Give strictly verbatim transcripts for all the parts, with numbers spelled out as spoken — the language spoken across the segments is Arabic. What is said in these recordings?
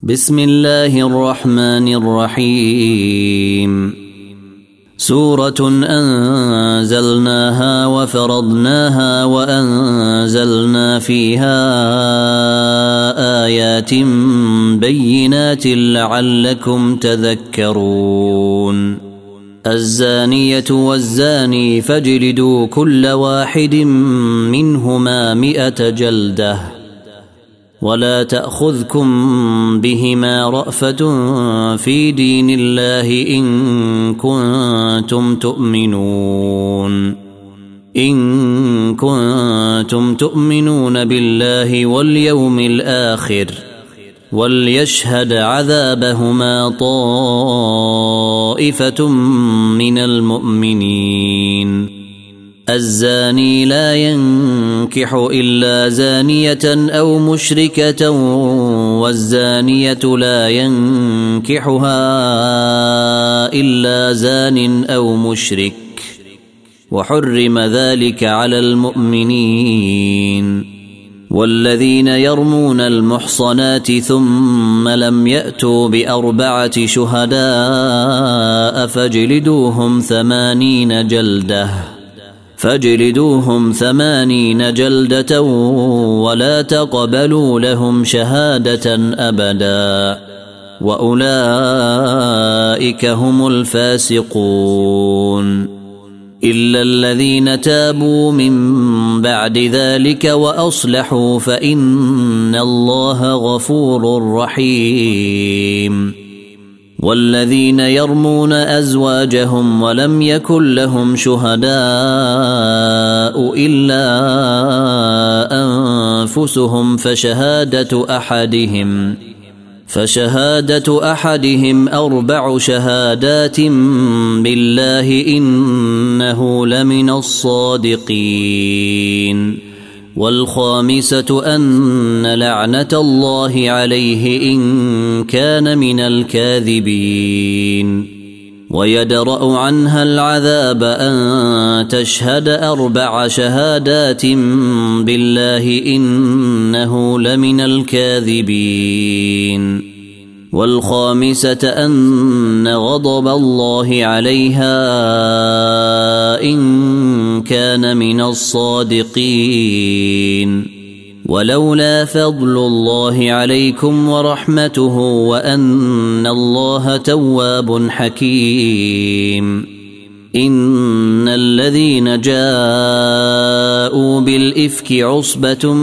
بسم الله الرحمن الرحيم. سورة أنزلناها وفرضناها وأنزلنا فيها آيات بينات لعلكم تذكرون. الزانية والزاني فاجلدوا كل واحد منهما مئة جلدة ولا تأخذكم بهما رأفة في دين الله إن كنتم تؤمنون إن كنتم تؤمنون بالله واليوم الآخر وليشهد عذابهما طائفة من المؤمنين. الزاني لا ينكح إلا زانية أو مشركة والزانية لا ينكحها إلا زان أو مشرك وحرم ذلك على المؤمنين. والذين يرمون المحصنات ثم لم يأتوا بأربعة شهداء فاجلدوهم ثمانين جلدة فاجلدوهم ثمانين جلدة ولا تقبلوا لهم شهادة أبدا وأولئك هم الفاسقون. إلا الذين تابوا من بعد ذلك وأصلحوا فإن الله غفور رحيم. والذين يرمون أزواجهم ولم يكن لهم شهداء إلا أنفسهم فشهادة أحدهم فشهادة أحدهم أربع شهادات بالله إنه لمن الصادقين. والخامسة أن لعنة الله عليه إن كان من الكاذبين. ويدرأ عنها العذاب أن تشهد أربع شهادات بالله إنه لمن الكاذبين. والخامسة أن غضب الله عليها إن كان من الصادقين. ولولا فضل الله عليكم ورحمته وأن الله تواب حكيم. إن الذين جاءوا بالإفك عصبة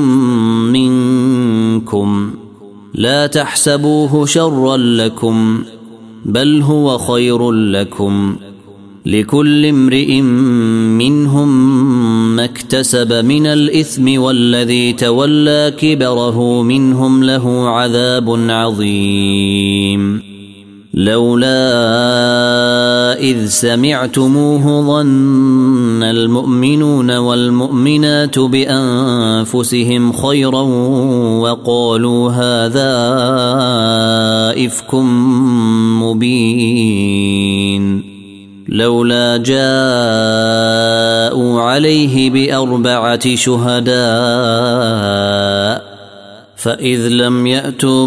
منكم لا تحسبوه شرا لكم بل هو خير لكم لكل امرئ منهم ما اكتسب من الإثم والذي تولى كبره منهم له عذاب عظيم. لولا إذ سمعتموه ظن المؤمنون والمؤمنات بأنفسهم خيرا وقالوا هذا إفك مبين. لولا جاءوا عليه بأربعة شهداء فإذ لم يأتوا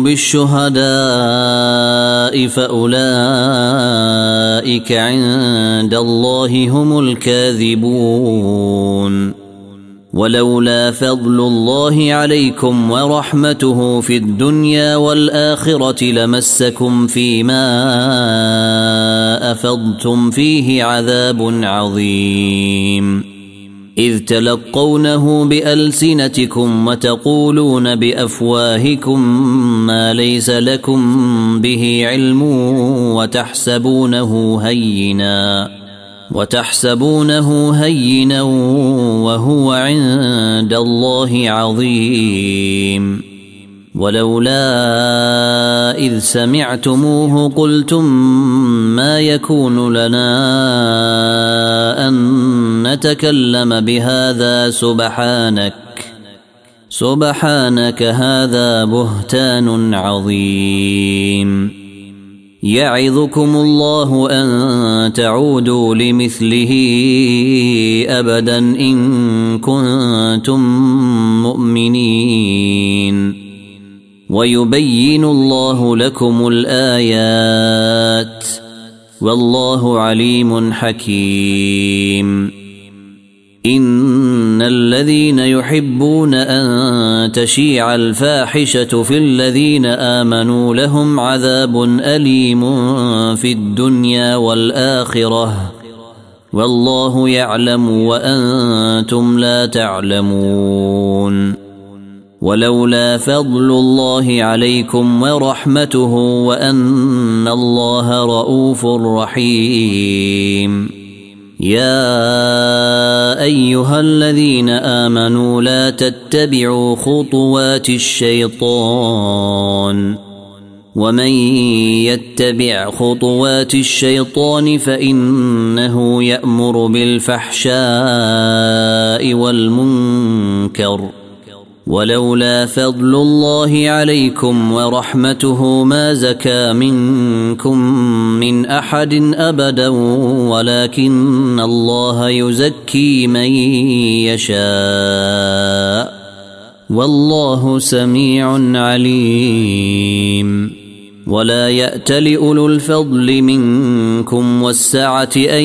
بالشهداء فأولئك عند الله هم الكاذبون. ولولا فضل الله عليكم ورحمته في الدنيا والآخرة لمسكم فيما أفضتم فيه عذاب عظيم. إذ تلقونه بألسنتكم وتقولون بأفواهكم ما ليس لكم به علم وتحسبونه هينا وتحسبونه هينا وهو عند الله عظيم. ولولا إذ سمعتموه قلتم ما يكون لنا أن نتكلم بهذا سبحانك سبحانك هذا بهتان عظيم. يعظكم الله أن تعودوا لمثله أبدا إن كنتم مؤمنين. ويبين الله لكم الآيات والله عليم حكيم. إن الذين يحبون أن تشيع الفاحشة في الذين آمنوا لهم عذاب أليم في الدنيا والآخرة والله يعلم وأنتم لا تعلمون. ولولا فضل الله عليكم ورحمته وأن الله رؤوف رحيم. يا أيها الذين آمنوا لا تتبعوا خطوات الشيطان ومن يتبع خطوات الشيطان فإنه يأمر بالفحشاء والمنكر ولولا فضل الله عليكم ورحمته ما زكى منكم من أحد أبدا ولكن الله يزكي من يشاء والله سميع عليم. ولا يأتل أولو الفضل منكم والسعة أن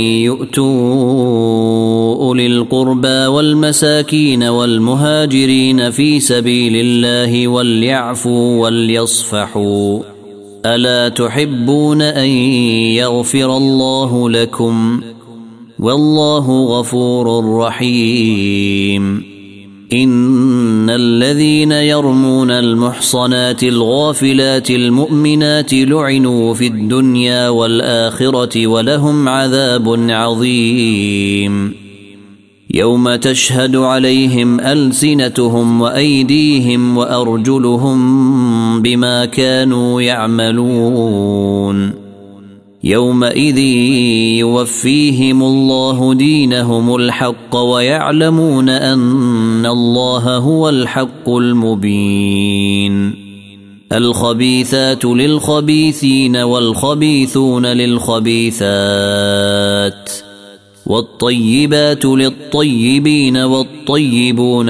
يؤتوا أولي القربى والمساكين والمهاجرين في سبيل الله وليعفوا وليصفحوا ألا تحبون أن يغفر الله لكم والله غفور رحيم. إن الذين يرمون المحصنات الغافلات المؤمنات لعنوا في الدنيا والآخرة ولهم عذاب عظيم. يوم تشهد عليهم ألسنتهم وأيديهم وأرجلهم بما كانوا يعملون. يومئذ يوفيهم الله دينهم الحق ويعلمون أن الله هو الحق المبين. الخبيثات للخبيثين والخبيثون للخبيثات والطيبات للطيبين والطيبون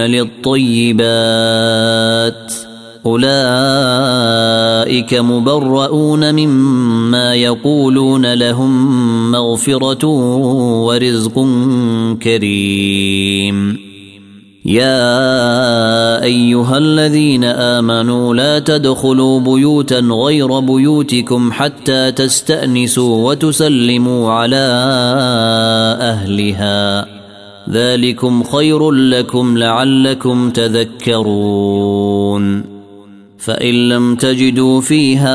للطيبات أولئك مبرؤون مما يقولون لهم مغفرة ورزق كريم. يا أيها الذين آمنوا لا تدخلوا بيوتا غير بيوتكم حتى تستأنسوا وتسلموا على أهلها ذلكم خير لكم لعلكم تذكرون. فإن لم تجدوا فيها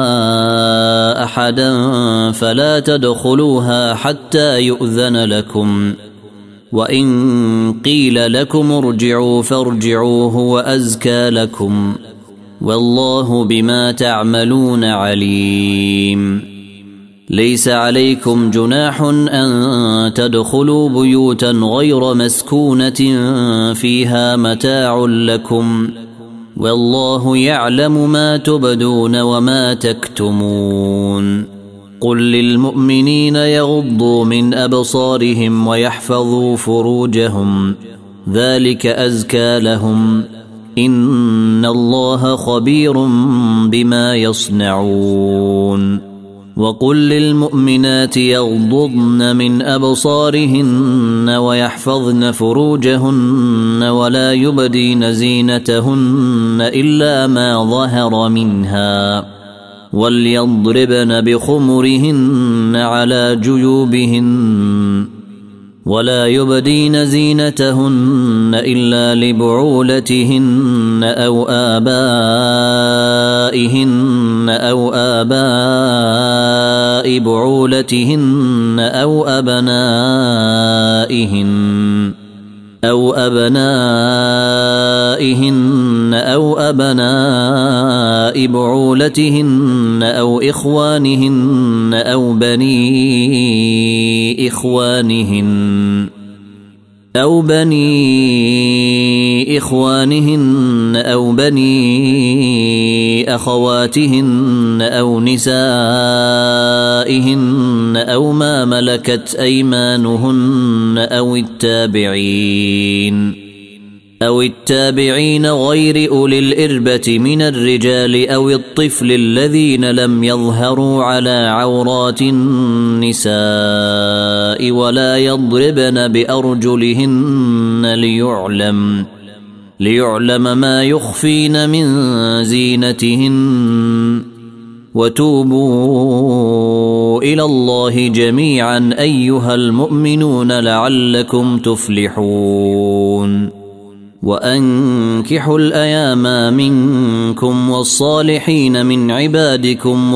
أحدا فلا تدخلوها حتى يؤذن لكم وإن قيل لكم ارجعوا فارجعوا هو أزكى لكم والله بما تعملون عليم. ليس عليكم جناح أن تدخلوا بيوتا غير مسكونة فيها متاع لكم والله يعلم ما تبدون وما تكتمون. قل للمؤمنين يغضوا من أبصارهم ويحفظوا فروجهم ذلك أزكى لهم إن الله خبير بما يصنعون. وقل للمؤمنات يغضضن من أبصارهن ويحفظن فروجهن ولا يبدين زينتهن إلا ما ظهر منها وليضربن بخمرهن على جيوبهن ولا يبدين زينتهن إلا لبعولتهن أو آبائهن أو آباء بعولتهن أو أبنائهن أو أبنائهن أو أبناء بعولتهن أو إخوانهن أو بني إخوانهن أو بني إخوانهن أو بني أخواتهن أو نسائهن أو ما ملكت أيمانهن أو التابعين أو التابعين غير أولي الإربة من الرجال أو الطفل الذين لم يظهروا على عورات النساء ولا يضربن بأرجلهن ليعلم ليعلم ما يخفين من زينتهن وتوبوا إلى الله جميعا أيها المؤمنون لعلكم تفلحون وأنكحوا الأيام منكم والصالحين من عبادكم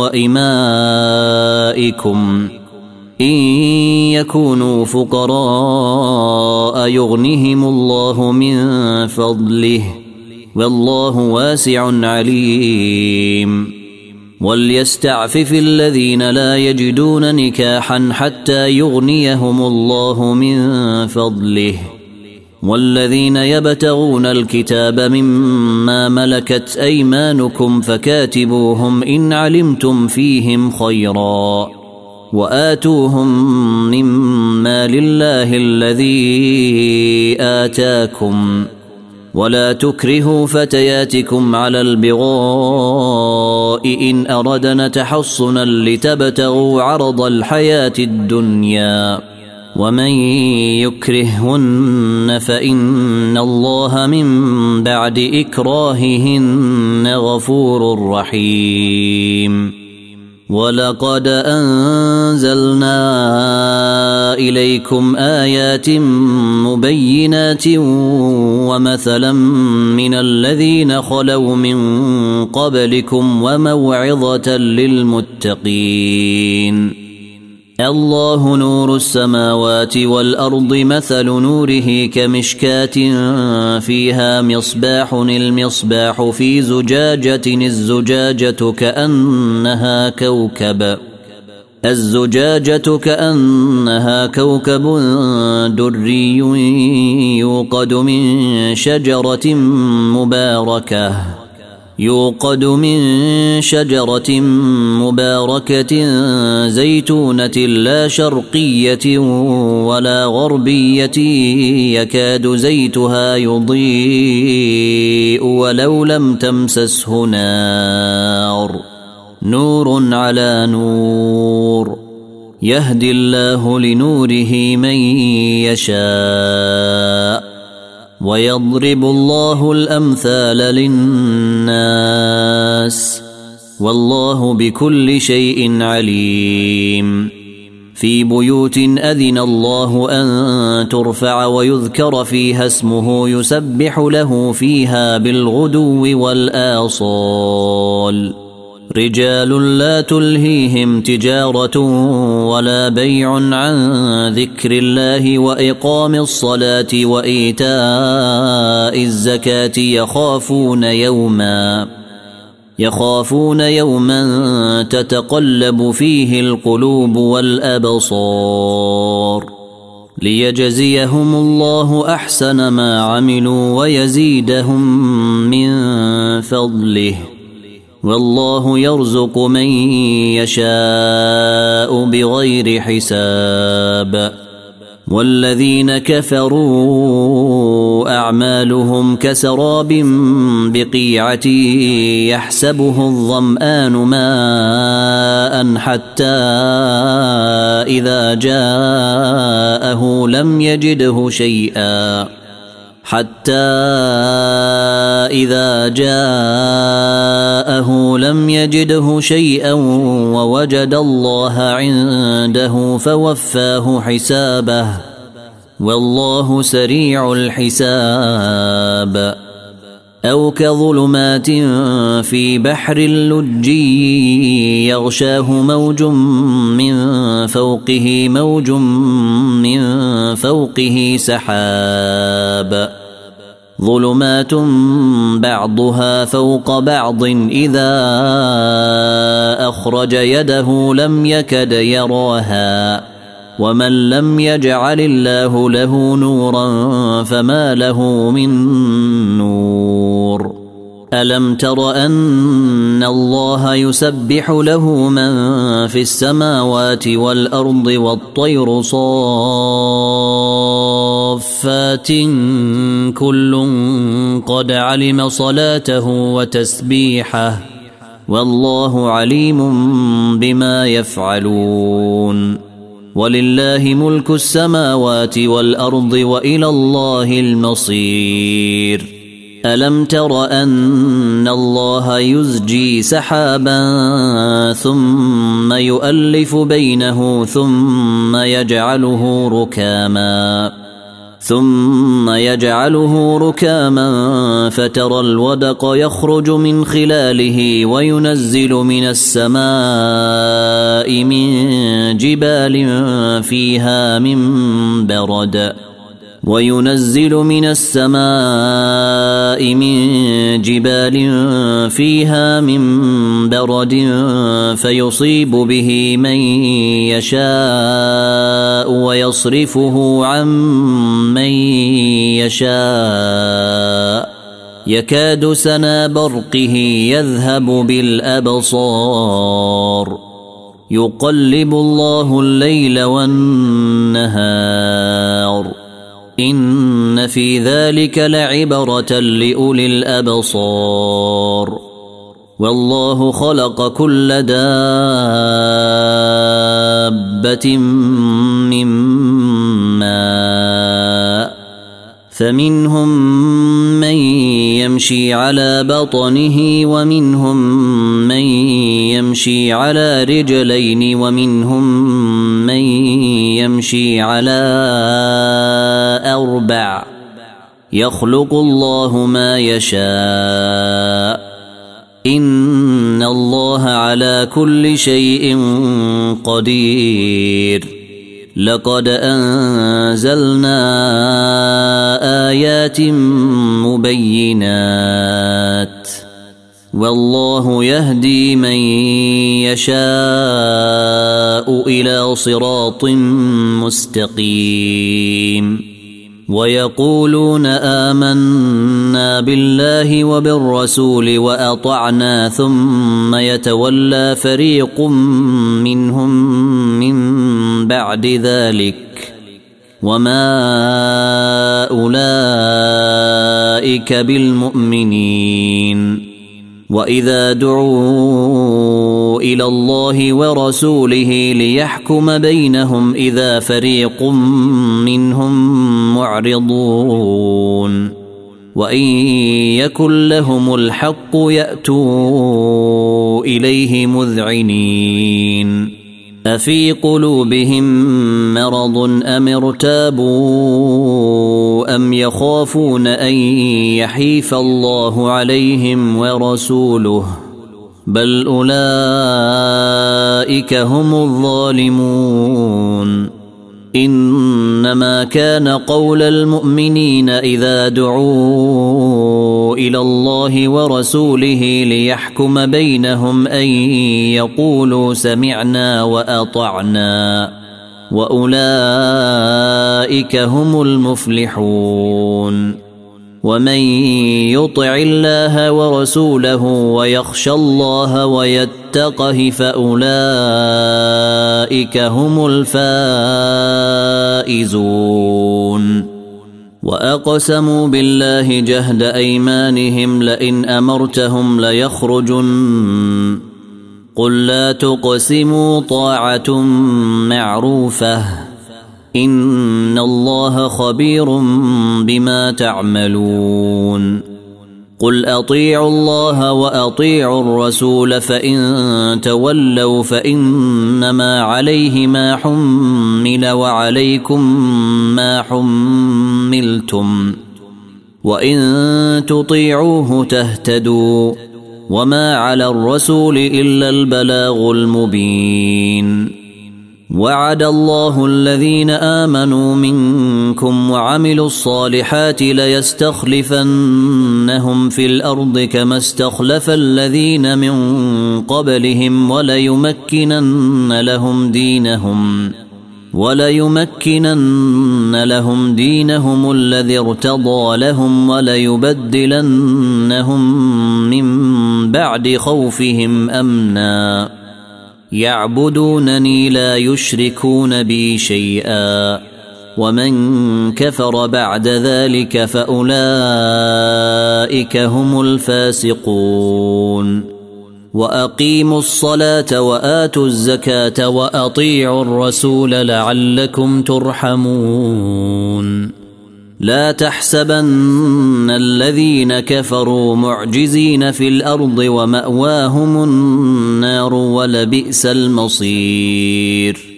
وإمائكم إن يكونوا فقراء يغنهم الله من فضله والله واسع عليم وليستعفف الذين لا يجدون نكاحا حتى يغنيهم الله من فضله والذين يبتغون الكتاب مما ملكت أيمانكم فكاتبوهم إن علمتم فيهم خيرا وآتوهم مما لله الذي آتاكم ولا تكرهوا فتياتكم على البغاء إن أردنا تحصنا لتبتغوا عرض الحياة الدنيا ومن يكرههن فإن الله من بعد إكراههن غفور رحيم ولقد أنزلنا إليكم آيات مبينات ومثلا من الذين خلوا من قبلكم وموعظة للمتقين الله نور السماوات والأرض مثل نوره كمشكاة فيها مصباح المصباح في زجاجة الزجاجة كأنها كوكب الزجاجة كأنها كوكب دري يوقد من شجرة مباركة يوقد من شجرة مباركة زيتونة لا شرقية ولا غربية يكاد زيتها يضيء ولو لم تمسسه نار نور على نور يهدي الله لنوره من يشاء ويضرب الله الأمثال للناس والله بكل شيء عليم في بيوت أذن الله أن ترفع ويذكر فيها اسمه يسبح له فيها بالغدو والآصال رجال لا تلهيهم تجارة ولا بيع عن ذكر الله وإقام الصلاة وإيتاء الزكاة يخافون يوما يخافون يوما تتقلب فيه القلوب والأبصار ليجزيهم الله أحسن ما عملوا ويزيدهم من فضله والله يرزق من يشاء بغير حساب والذين كفروا أعمالهم كسراب بقيعة يحسبه الظمآن ماء حتى إذا جاءه لم يجده شيئا حتى إذا جاءه لم يجده شيئا ووجد الله عنده فوفاه حسابه والله سريع الحساب أو كظلمات في بحر اللجي يغشاه موج من فوقه موج من فوقه سحاب ظلمات بعضها فوق بعض إذا أخرج يده لم يكد يراها ومن لم يجعل الله له نورا فما له من نور ألم تر أن الله يسبح له من في السماوات والأرض والطير صافات صافات كل قد علم صلاته وتسبيحه والله عليم بما يفعلون ولله ملك السماوات والأرض وإلى الله المصير ألم تر أن الله يزجي سحابا ثم يؤلف بينه ثم يجعله ركاما ثم يجعله ركاما فترى الودق يخرج من خلاله وينزل من السماء من جبال فيها من برد وينزل من السماء من جبال فيها من برد فيصيب به من يشاء ويصرفه عن من يشاء يكاد سنا برقه يذهب بالأبصار يقلب الله الليل والنهار إن في ذلك لعبرة لأولي الأبصار والله خلق كل دابة من ماء فمنهم من يمشي على بطنه ومنهم من يمشي على رجلين ومنهم من يمشي على أربع يخلق الله ما يشاء إن الله على كل شيء قدير لقد أنزلنا آيات مبينات والله يهدي من يشاء إلى صراط مستقيم ويقولون آمنا بالله وبالرسول وأطعنا ثم يتولى فريق منهم من بعد ذلك وما أولئك بالمؤمنين وإذا دعوا إلى الله ورسوله ليحكم بينهم إذا فريق منهم معرضون وإن يكن لهم الحق يأتوا إليه مذعنين أفي قلوبهم مرض أم ارتابوا أم يخافون أن يحيف الله عليهم ورسوله بل أولئك هم الظالمون إنما كان قول المؤمنين إذا دعوا إلى الله ورسوله ليحكم بينهم أن يقولوا سمعنا وأطعنا وأولئك هم المفلحون ومن يطع الله ورسوله ويخشى الله ويتقه فأولئك هم الفائزون وأقسموا بالله جهد أيمانهم لئن أمرتهم ليخرجن قل لا تقسموا طاعة معروفة إن الله خبير بما تعملون قل أطيعوا الله وأطيعوا الرسول فإن تولوا فإنما عليه ما حمل وعليكم ما حملتم وإن تطيعوه تهتدوا وما على الرسول إلا البلاغ المبين وعد الله الذين آمنوا منكم وعملوا الصالحات ليستخلفنهم في الأرض كما استخلف الذين من قبلهم وليمكنن لهم دينهم وليمكنن لهم دينهم الذي ارتضى لهم وليبدلنهم من بعد خوفهم أمنا يعبدونني لا يشركون بي شيئا ومن كفر بعد ذلك فأولئك هم الفاسقون وأقيموا الصلاة وآتوا الزكاة وأطيعوا الرسول لعلكم ترحمون لا تحسبن الذين كفروا معجزين في الأرض ومأواهم النار ولبئس المصير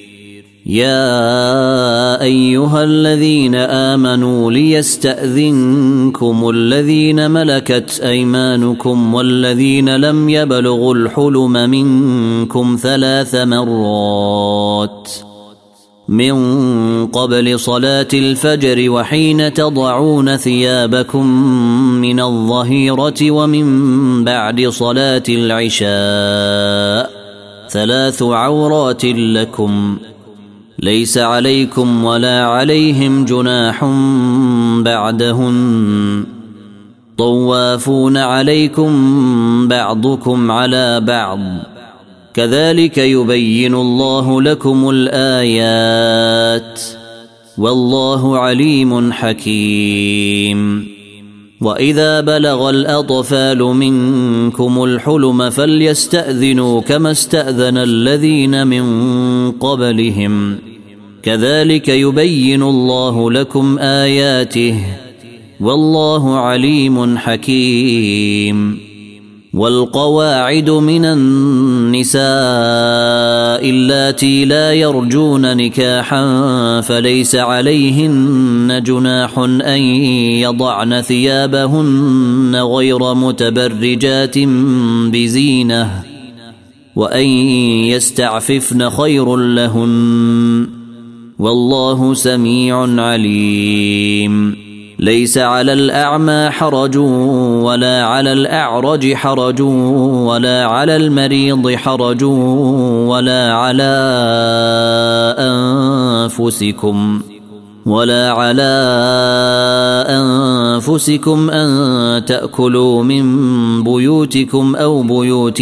يا أيها الذين آمنوا ليستأذنكم الذين ملكت أيمانكم والذين لم يبلغوا الحلم منكم ثلاث مرات من قبل صلاة الفجر وحين تضعون ثيابكم من الظهيرة ومن بعد صلاة العشاء ثلاث عورات لكم ليس عليكم ولا عليهم جناح بعدهن طوافون عليكم بعضكم على بعض كذلك يبين الله لكم الآيات والله عليم حكيم وإذا بلغ الأطفال منكم الحلم فليستأذنوا كما استأذن الذين من قبلهم كذلك يبين الله لكم آياته والله عليم حكيم والقواعد من النساء اللاتي لا يرجون نكاحا فليس عليهن جناح أن يضعن ثيابهن غير متبرجات بزينة وأن يستعففن خير لهن والله سميع عليم ليس على الأعمى حرج ولا على الأعرج حرج ولا على المريض حرج ولا على أنفسكم ولا على أنفسكم أن تأكلوا من بيوتكم أو بيوت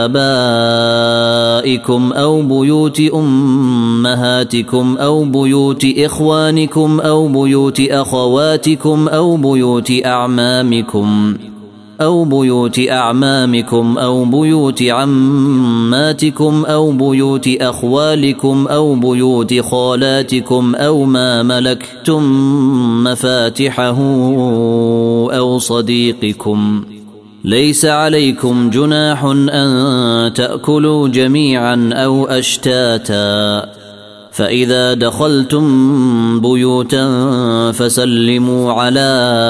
آبائكم أو بيوت أمهاتكم أو بيوت إخوانكم أو بيوت أخواتكم أو بيوت أعمامكم أو بيوت أعمامكم أو بيوت عماتكم أو بيوت أخوالكم أو بيوت خالاتكم أو ما ملكتم مفاتحه أو صديقكم ليس عليكم جناح أن تأكلوا جميعا أو أشتاتا فإذا دخلتم بيوتا فسلموا على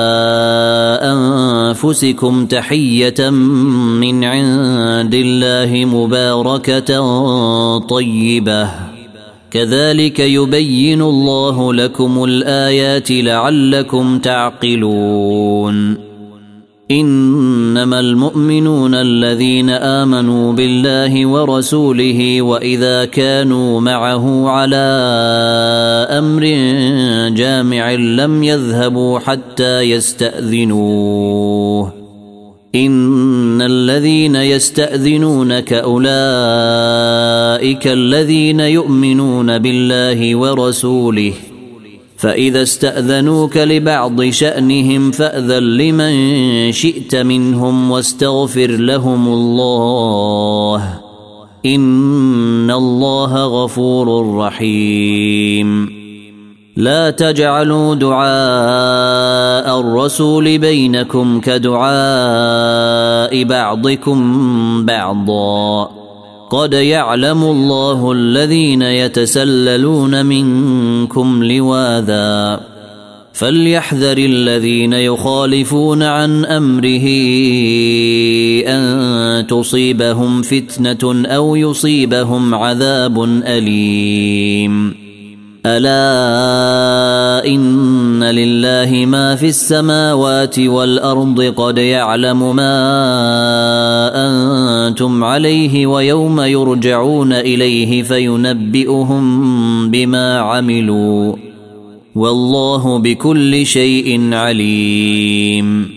أنفسكم تحية من عند الله مباركة طيبة كذلك يبين الله لكم الآيات لعلكم تعقلون إنما المؤمنون الذين آمنوا بالله ورسوله وإذا كانوا معه على أمر جامع لم يذهبوا حتى يستأذنوه إن الذين يستأذنونك أولئك الذين يؤمنون بالله ورسوله فإذا استأذنوك لبعض شأنهم فأذن لمن شئت منهم واستغفر لهم الله إن الله غفور رحيم لا تجعلوا دعاء الرسول بينكم كدعاء بعضكم بعضا قد يعلم الله الذين يتسللون منكم لواذا فليحذر الذين يخالفون عن أمره أن تصيبهم فتنة أو يصيبهم عذاب أليم ألا إن لله ما في السماوات والأرض قد يعلم ما أنتم عليه ويوم يرجعون إليه فينبئهم بما عملوا والله بكل شيء عليم